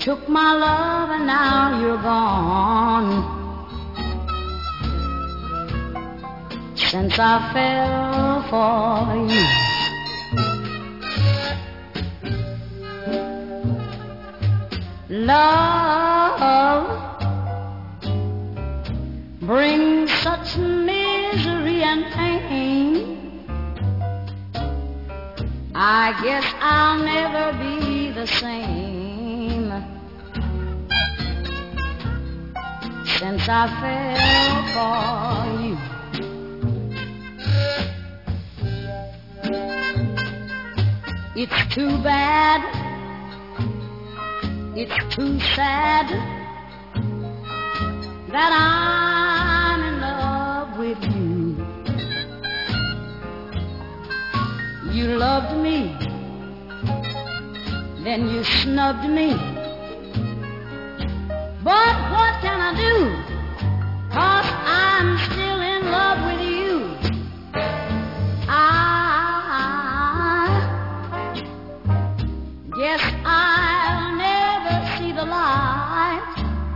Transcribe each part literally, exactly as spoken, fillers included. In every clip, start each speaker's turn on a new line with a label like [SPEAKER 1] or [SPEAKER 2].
[SPEAKER 1] took my love and now you're gone. Since I fell for you, love brings such misery and pain. I guess I'll never be the same since I fell for you. It's too bad, it's too sad that I'm in love with you. You loved me, then you snubbed me. But what can I do? 'Cause I'm still in love with you. Yes, I'll never see the light.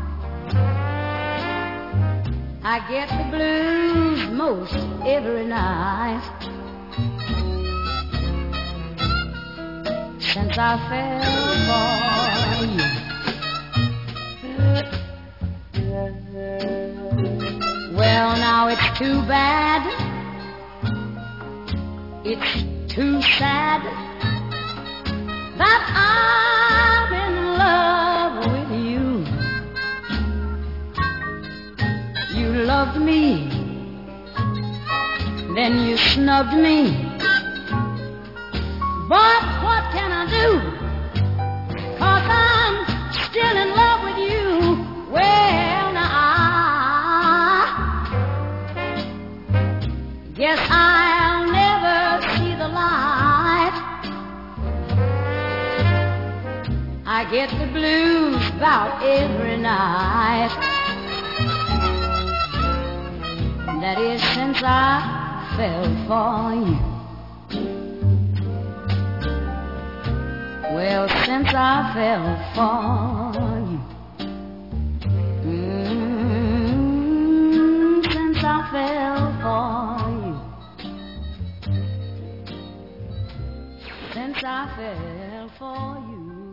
[SPEAKER 1] I get the blues most every night since I fell for you. Well, now it's too bad, it's too sad that I'm in love with you. You loved me, then you snubbed me. But what can I do? 'Cause I'm still in love with you. Well, now I guess I'll never see the light. I get the blues about every night. That is since I fell for you. Well, since I fell for you. Mm, since I fell for you. Since I fell for you.